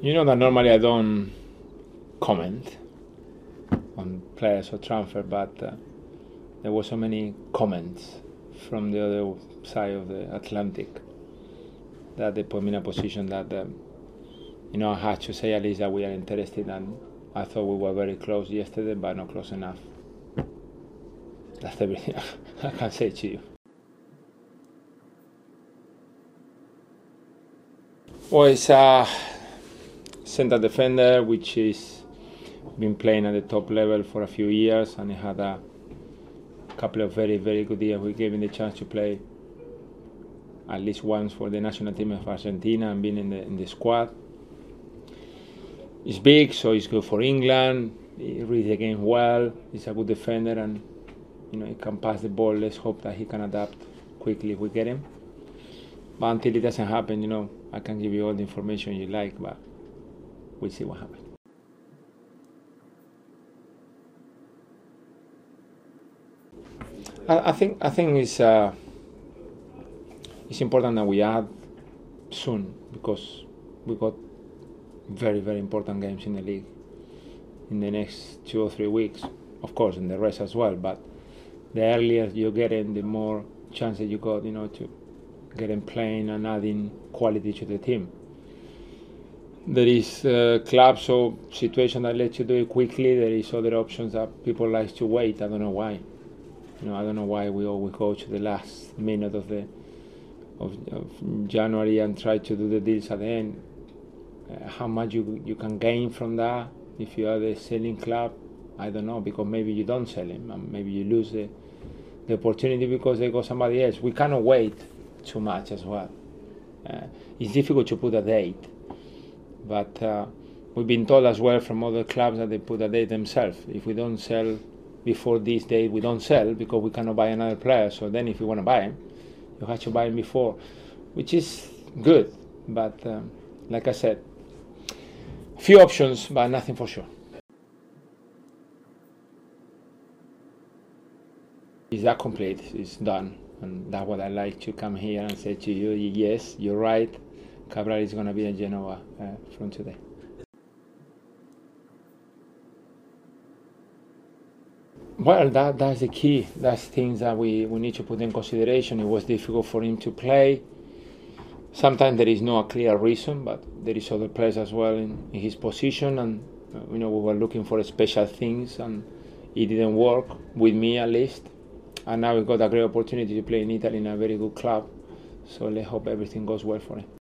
You know that normally I don't comment on players or transfer, but there were so many comments from the other side of the Atlantic that they put me in a position that I had to say at least that we are interested, and I thought we were very close yesterday, but not close enough. That's everything I can say to you. Well, it's a center defender which is been playing at the top level for a few years, and he had a couple of very, very good years. We gave him the chance to play at least once for the national team of Argentina and being in the squad. He's big, so he's good for England. He reads the game well. He's a good defender, and he can pass the ball. Let's hope that he can adapt quickly if we get him. But until it doesn't happen, I can give you all the information you like, but we'll see what happens. I think it's important that we add soon, because we got very, very important games in the league in the next 2 or 3 weeks. Of course, and the rest as well. But the earlier you get in, the more chances you got, to get in playing and adding quality to the team. There is clubs or situations that let you do it quickly. There is other options that people like to wait. I don't know why. I don't know why we always go to the last minute of January and try to do the deals at the end. How much you can gain from that if you are the selling club, I don't know, because maybe you don't sell him and maybe you lose the opportunity because they got somebody else. We cannot wait too much as well. It's difficult to put a date, but we've been told as well from other clubs that they put a date themselves. If we don't sell before this date, we don't sell because we cannot buy another player. So then if you want to buy him, you have to buy him before, which is good. But like I said, few options, but nothing for sure. Is that complete? It's done. And that's what I like to come here and say to you, yes, you're right. Cabral is going to be in Genoa from today. Well, that's the key. That's things that we need to put in consideration. It was difficult for him to play. Sometimes there is no clear reason, but there is other players as well in his position, and we were looking for special things, and it didn't work with me at least. And now we got a great opportunity to play in Italy in a very good club. So let's hope everything goes well for him.